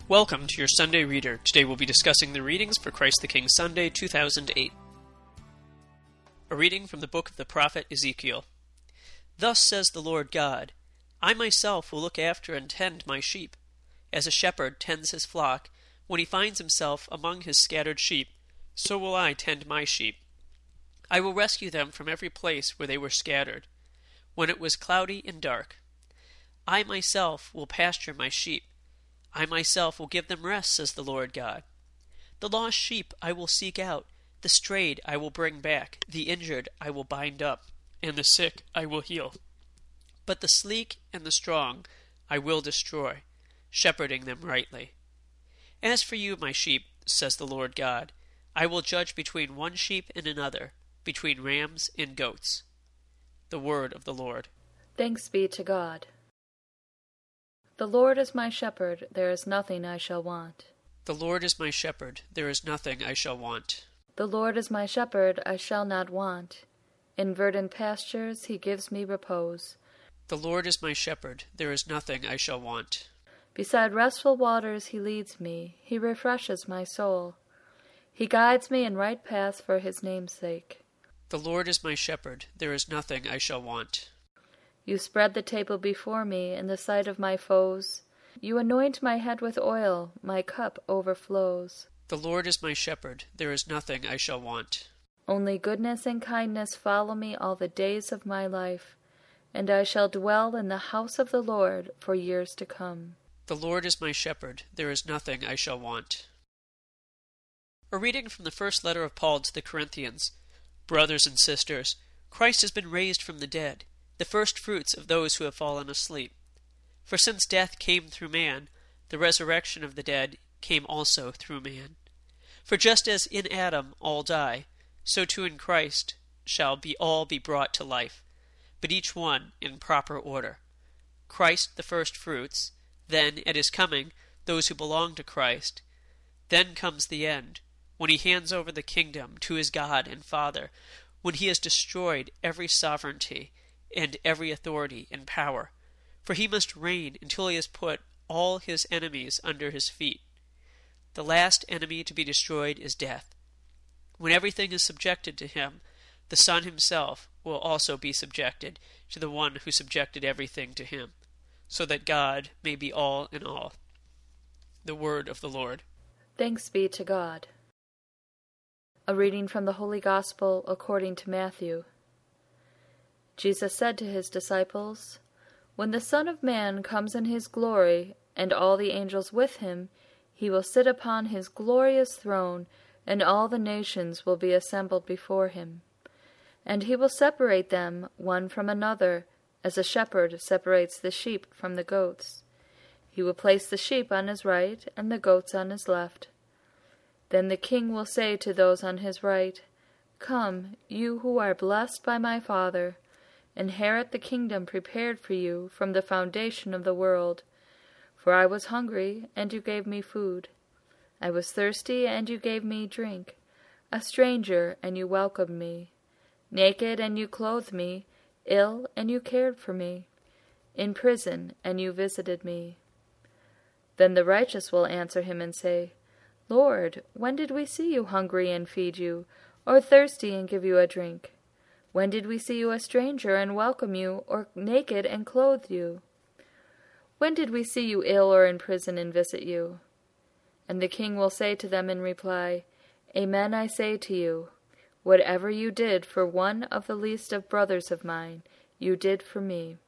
Welcome to your Sunday Reader. Today we'll be discussing the readings for Christ the King Sunday 2008. A reading from the book of the prophet Ezekiel. Thus says the Lord God, I myself will look after and tend my sheep. As a shepherd tends his flock, when he finds himself among his scattered sheep, so will I tend my sheep. I will rescue them from every place where they were scattered, when it was cloudy and dark. I myself will pasture my sheep. I myself will give them rest, says the Lord God. The lost sheep I will seek out, the strayed I will bring back, the injured I will bind up, and the sick I will heal. But the sleek and the strong I will destroy, shepherding them rightly. As for you, my sheep, says the Lord God, I will judge between one sheep and another, between rams and goats. The word of the Lord. Thanks be to God. The Lord is my shepherd, there is nothing I shall want. The Lord is my shepherd, there is nothing I shall want. The Lord is my shepherd, I shall not want. In verdant pastures he gives me repose. The Lord is my shepherd, there is nothing I shall want. Beside restful waters he leads me, he refreshes my soul. He guides me in right paths for his name's sake. The Lord is my shepherd, there is nothing I shall want. You spread the table before me in the sight of my foes. You anoint my head with oil, my cup overflows. The Lord is my shepherd, there is nothing I shall want. Only goodness and kindness follow me all the days of my life, and I shall dwell in the house of the Lord for years to come. The Lord is my shepherd, there is nothing I shall want. A reading from the first letter of Paul to the Corinthians. Brothers and sisters, Christ has been raised from the dead, the first fruits of those who have fallen asleep. For since death came through man, the resurrection of the dead came also through man. For just as in Adam all die, so too in Christ shall all be brought to life, but each one in proper order. Christ the first fruits, then at his coming those who belong to Christ. Then comes the end, when he hands over the kingdom to his God and Father, when he has destroyed every sovereignty and every authority and power, for he must reign until he has put all his enemies under his feet. The last enemy to be destroyed is death. When everything is subjected to him, the Son himself will also be subjected to the one who subjected everything to him, so that God may be all in all. The word of the Lord. Thanks be to God. A reading from the Holy Gospel according to Matthew. Jesus said to his disciples, When the Son of Man comes in his glory, and all the angels with him, he will sit upon his glorious throne, and all the nations will be assembled before him. And he will separate them one from another, as a shepherd separates the sheep from the goats. He will place the sheep on his right, and the goats on his left. Then the King will say to those on his right, Come, you who are blessed by my Father, inherit the kingdom prepared for you from the foundation of the world. For I was hungry, and you gave me food. I was thirsty, and you gave me drink. A stranger, and you welcomed me. Naked, and you clothed me. Ill, and you cared for me. In prison, and you visited me. Then the righteous will answer him and say, Lord, when did we see you hungry and feed you, or thirsty and give you a drink? When did we see you a stranger and welcome you, or naked and clothe you? When did we see you ill or in prison and visit you? And the King will say to them in reply, Amen, I say to you, whatever you did for one of the least of brothers of mine, you did for me.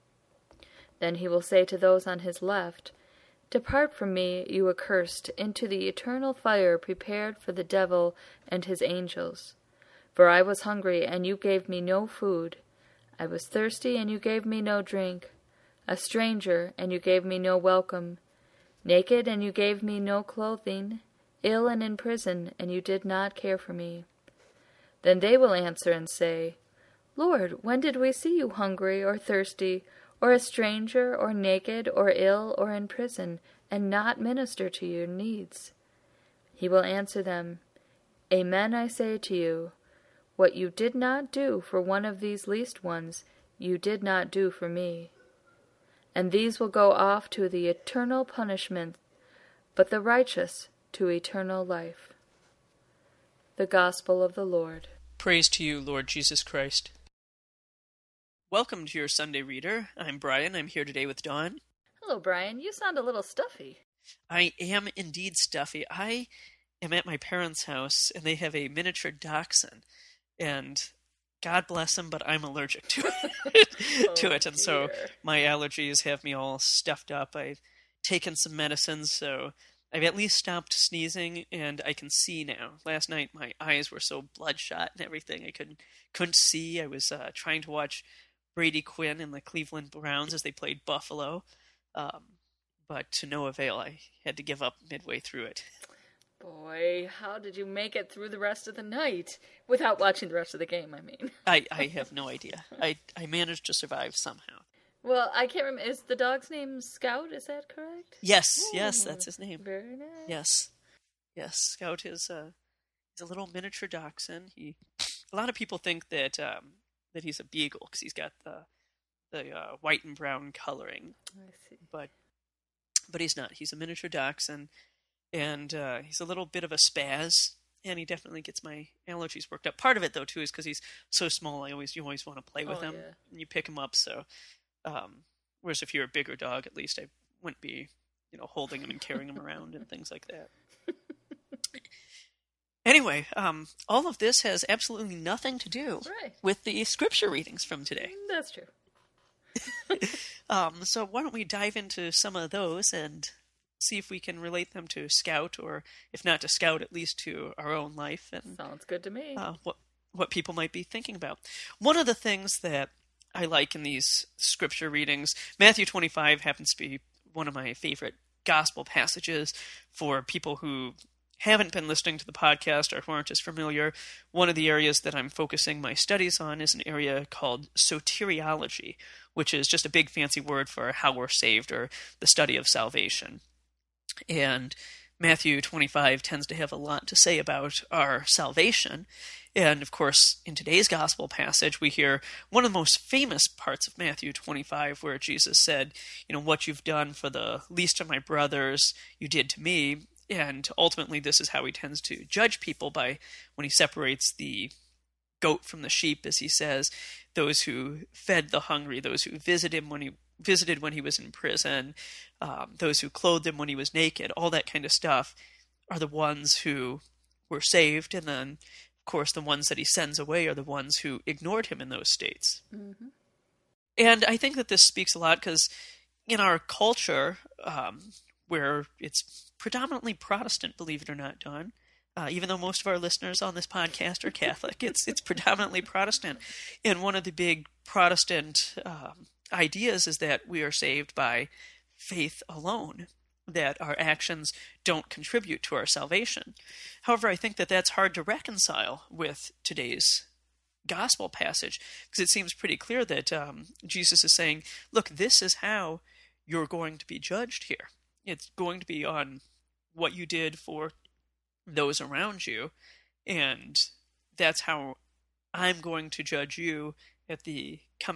Then he will say to those on his left, Depart from me, you accursed, into the eternal fire prepared for the devil and his angels. For I was hungry, and you gave me no food. I was thirsty, and you gave me no drink. A stranger, and you gave me no welcome. Naked, and you gave me no clothing. Ill and in prison, and you did not care for me. Then they will answer and say, Lord, when did we see you hungry or thirsty, or a stranger, or naked, or ill, or in prison, and not minister to your needs? He will answer them, Amen, I say to you, what you did not do for one of these least ones, you did not do for me. And these will go off to the eternal punishment, but the righteous to eternal life. The Gospel of the Lord. Praise to you, Lord Jesus Christ. Welcome to your Sunday Reader. I'm Brian. I'm here today with Dawn. Hello, Brian. You sound a little stuffy. I am indeed stuffy. I am at my parents' house, and they have a miniature dachshund, and God bless him, but I'm allergic to it, and so my allergies have me all stuffed up. I've taken some medicines, so I've at least stopped sneezing, and I can see now. Last night, my eyes were so bloodshot and everything, I couldn't see. I was trying to watch Brady Quinn and the Cleveland Browns as they played Buffalo, but to no avail. I had to give up midway through it. Boy, how did you make it through the rest of the night? Without watching the rest of the game, I mean. I have no idea. I managed to survive somehow. Well, I can't remember. Is the dog's name Scout? Is that correct? Yes, that's his name. Very nice. Yes. Scout is he's a little miniature dachshund. A lot of people think that he's a beagle because he's got the white and brown coloring. I see. But he's not. He's a miniature dachshund, and he's a little bit of a spaz, and he definitely gets my allergies worked up. Part of it, though, too, is because he's so small. You always want to play with him, and you pick him up. So, whereas if you're a bigger dog, at least I wouldn't be, holding him and carrying him around and things like that. Anyway, all of this has absolutely nothing to do with the scripture readings from today. That's true. So why don't we dive into some of those and see if we can relate them to Scout, or if not to Scout, at least to our own life. And sounds good to me. What people might be thinking about. One of the things that I like in these scripture readings, Matthew 25 happens to be one of my favorite gospel passages for people who haven't been listening to the podcast or who aren't as familiar. One of the areas that I'm focusing my studies on is an area called soteriology, which is just a big fancy word for how we're saved, or the study of salvation. And Matthew 25 tends to have a lot to say about our salvation. And of course, in today's gospel passage, we hear one of the most famous parts of Matthew 25, where Jesus said, what you've done for the least of my brothers, you did to me. And ultimately, this is how he tends to judge people, by when he separates the goat from the sheep, as he says, those who fed the hungry, those who visited when he was in prison, those who clothed him when he was naked, all that kind of stuff are the ones who were saved. And then, of course, the ones that he sends away are the ones who ignored him in those states. Mm-hmm. And I think that this speaks a lot because in our culture, where it's predominantly Protestant, believe it or not, Dawn, even though most of our listeners on this podcast are Catholic, it's predominantly Protestant. And one of the big Protestant ideas is that we are saved by faith alone, that our actions don't contribute to our salvation. However, I think that that's hard to reconcile with today's gospel passage, because it seems pretty clear that Jesus is saying, look, this is how you're going to be judged here. It's going to be on what you did for those around you, and that's how I'm going to judge you at the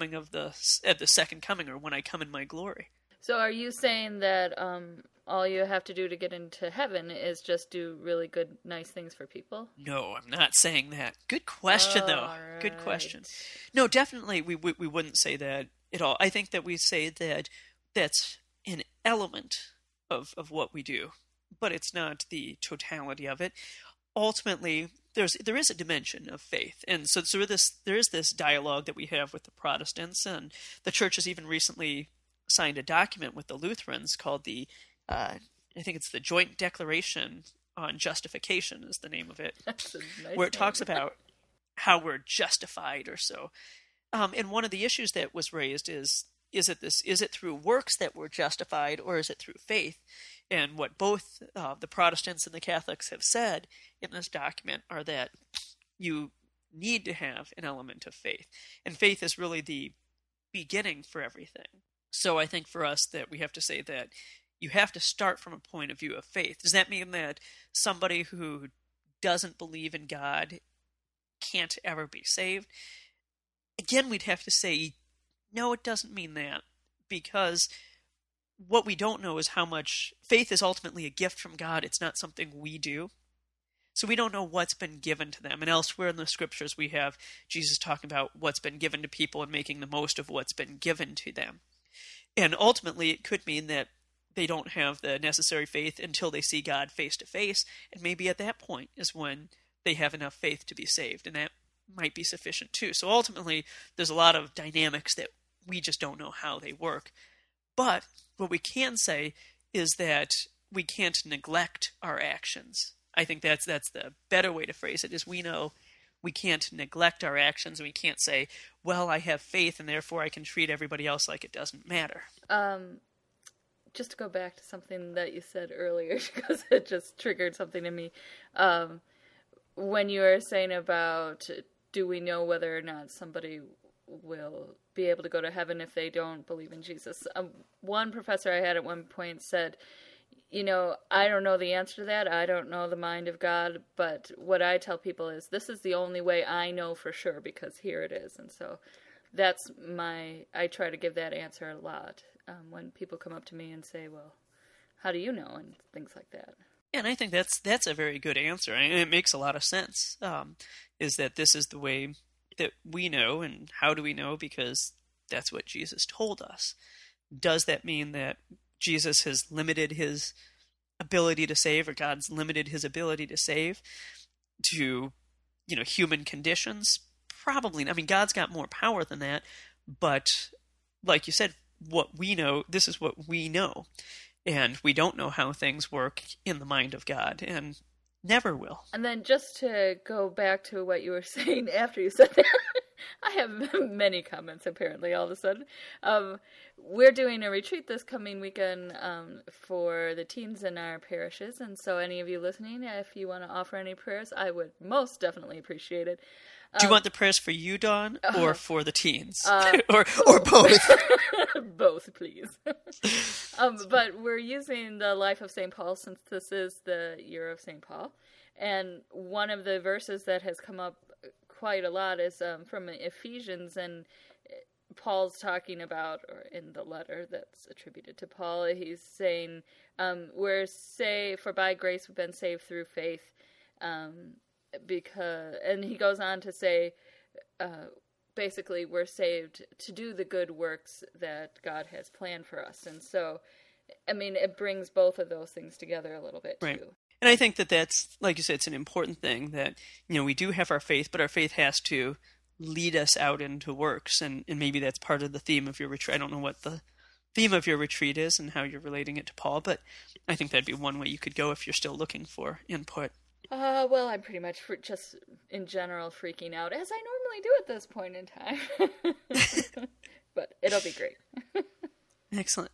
second coming, or when I come in my glory. So are you saying that all you have to do to get into heaven is just do really good, nice things for people? No, I'm not saying that. Good question, though. Right. Good question. No, definitely we wouldn't say that at all. I think that we say that that's an element of what we do, but it's not the totality of it. Ultimately, there is a dimension of faith, and so there is this dialogue that we have with the Protestants, and the Church has even recently signed a document with the Lutherans called the I think it's the Joint Declaration on Justification is the name of it. That's a nice where it name. talks about how we're justified or so. And one of the issues that was raised is it through works that we're justified, or is it through faith? And what both the Protestants and the Catholics have said in this document are that you need to have an element of faith. And faith is really the beginning for everything. So I think for us that we have to say that you have to start from a point of view of faith. Does that mean that somebody who doesn't believe in God can't ever be saved? Again, we'd have to say, no, it doesn't mean that, because what we don't know is how much faith is ultimately a gift from God. It's not something we do. So we don't know what's been given to them. And elsewhere in the scriptures, we have Jesus talking about what's been given to people and making the most of what's been given to them. And ultimately, it could mean that they don't have the necessary faith until they see God face to face. And maybe at that point is when they have enough faith to be saved. And that might be sufficient too. So ultimately, there's a lot of dynamics that we just don't know how they work. But what we can say is that we can't neglect our actions. I think that's the better way to phrase it, is we know we can't neglect our actions. We can't say, well, I have faith and therefore I can treat everybody else like it doesn't matter. Just to go back to something that you said earlier, because it just triggered something in me. When you were saying about, do we know whether or not somebody will be able to go to heaven if they don't believe in Jesus? One professor I had at one point said, I don't know the answer to that. I don't know the mind of God, but what I tell people is this is the only way I know for sure, because here it is. And so I try to give that answer a lot when people come up to me and say, well, how do you know? And things like that. And I think that's a very good answer. I mean, it makes a lot of sense, is that this is the way that we know. And how do we know? Because that's what Jesus told us. Does that mean that Jesus has limited his ability to save, or God's limited his ability to save to, human conditions? Probably. I mean, God's got more power than that, but like you said, what we know, this is what we know. And we don't know how things work in the mind of God, and never will. And then just to go back to what you were saying after you said that, I have many comments apparently all of a sudden. We're doing a retreat this coming weekend for the teens in our parishes, and so any of you listening, if you want to offer any prayers, I would most definitely appreciate it. Do you want the prayers for you, Dawn, or for the teens? Or both? Both, please. But we're using the life of St. Paul since this is the year of St. Paul. And one of the verses that has come up quite a lot is from Ephesians, and Paul's talking about, or in the letter that's attributed to Paul, he's saying, we're saved, for by grace we've been saved through faith, and he goes on to say, basically, we're saved to do the good works that God has planned for us. And so, I mean, it brings both of those things together a little bit, right. too. And I think that's, like you said, it's an important thing that, we do have our faith, but our faith has to lead us out into works. And maybe that's part of the theme of your retreat. I don't know what the theme of your retreat is and how you're relating it to Paul, but I think that'd be one way you could go if you're still looking for input. Well, I'm pretty much just, in general, freaking out, as I normally do at this point in time. But it'll be great. Excellent.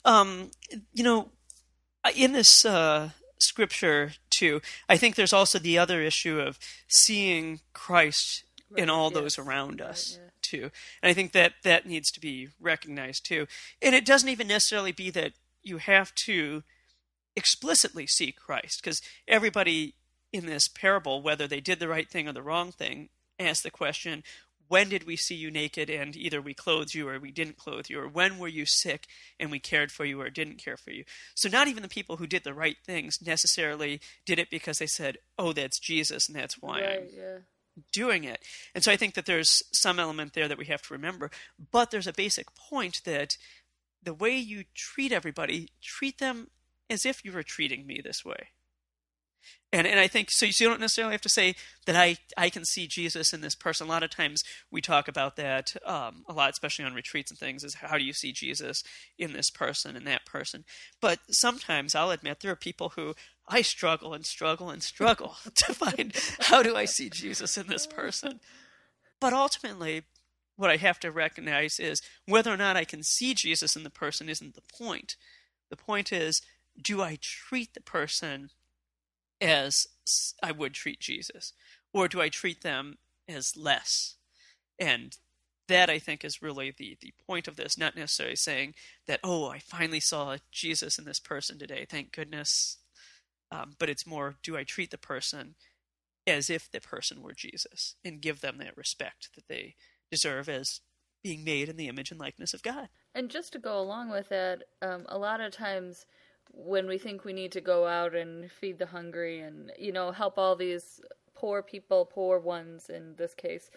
In this scripture, too, I think there's also the other issue of seeing Christ in all those around us, too. And I think that needs to be recognized, too. And it doesn't even necessarily be that you have to explicitly see Christ, because everybody in this parable, whether they did the right thing or the wrong thing, asked the question, when did we see you naked and either we clothed you or we didn't clothe you? Or when were you sick and we cared for you or didn't care for you? So not even the people who did the right things necessarily did it because they said, oh, that's Jesus and that's why I'm doing it. And so I think that there's some element there that we have to remember. But there's a basic point that the way you treat everybody, treat them as if you were treating me this way. And I think, so you don't necessarily have to say that I can see Jesus in this person. A lot of times we talk about that a lot, especially on retreats and things, is how do you see Jesus in this person and that person? But sometimes, I'll admit, there are people who I struggle and struggle and struggle to find, how do I see Jesus in this person? But ultimately, what I have to recognize is whether or not I can see Jesus in the person isn't the point. The point is, do I treat the person as I would treat Jesus? Or do I treat them as less? And that, I think, is really the point of this, not necessarily saying that, oh, I finally saw Jesus in this person today, thank goodness. But it's more, do I treat the person as if the person were Jesus and give them that respect that they deserve as being made in the image and likeness of God? And just to go along with that, a lot of times when we think we need to go out and feed the hungry and, help all these poor people, poor ones in this case,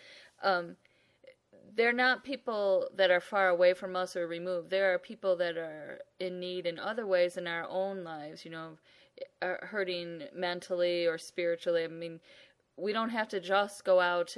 they're not people that are far away from us or removed. There are people that are in need in other ways in our own lives, are hurting mentally or spiritually. I mean, we don't have to just go out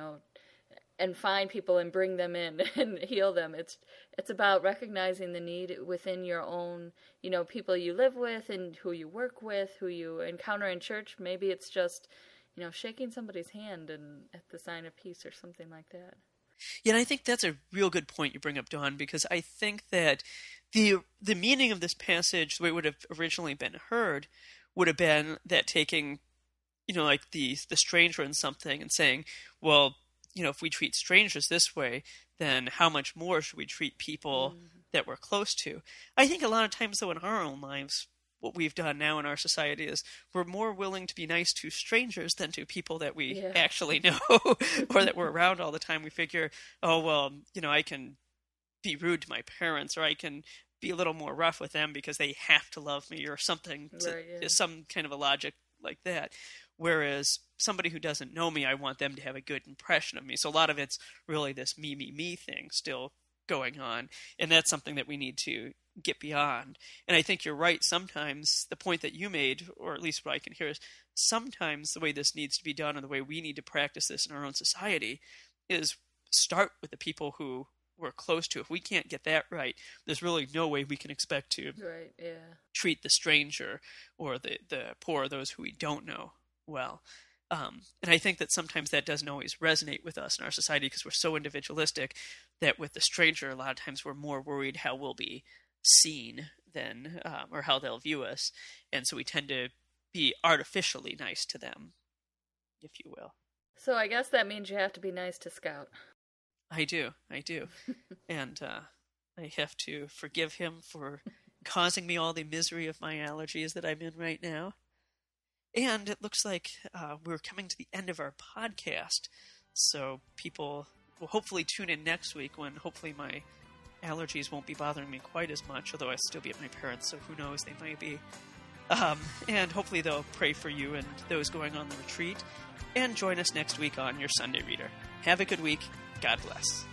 and find people and bring them in and heal them. It's about recognizing the need within your own, people you live with and who you work with, who you encounter in church. Maybe it's just, shaking somebody's hand and at the sign of peace or something like that. Yeah, and I think that's a real good point you bring up, Dawn, because I think that the meaning of this passage, the way it would have originally been heard, would have been that taking, like the stranger in something and saying, well, if we treat strangers this way, then how much more should we treat people that we're close to? I think a lot of times, though, in our own lives, what we've done now in our society is we're more willing to be nice to strangers than to people that we actually know or that we're around all the time. We figure, oh, well, I can be rude to my parents, or I can be a little more rough with them because they have to love me or something, some kind of a logic like that. Whereas somebody who doesn't know me, I want them to have a good impression of me. So a lot of it's really this me thing still going on. And that's something that we need to get beyond. And I think you're right. Sometimes the point that you made, or at least what I can hear, is sometimes the way this needs to be done and the way we need to practice this in our own society is start with the people who we're close to. If we can't get that right, there's really no way we can expect to treat the stranger or the poor, those who we don't know well. And I think that sometimes that doesn't always resonate with us in our society because we're so individualistic that with the stranger, a lot of times we're more worried how we'll be seen than, or how they'll view us. And so we tend to be artificially nice to them, if you will. So I guess that means you have to be nice to Scout. I do. And I have to forgive him for causing me all the misery of my allergies that I'm in right now. And it looks like we're coming to the end of our podcast. So people will hopefully tune in next week when hopefully my allergies won't be bothering me quite as much, although I still be at my parents', so who knows, they might be. And hopefully they'll pray for you and those going on the retreat. And join us next week on your Sunday Reader. Have a good week. God bless.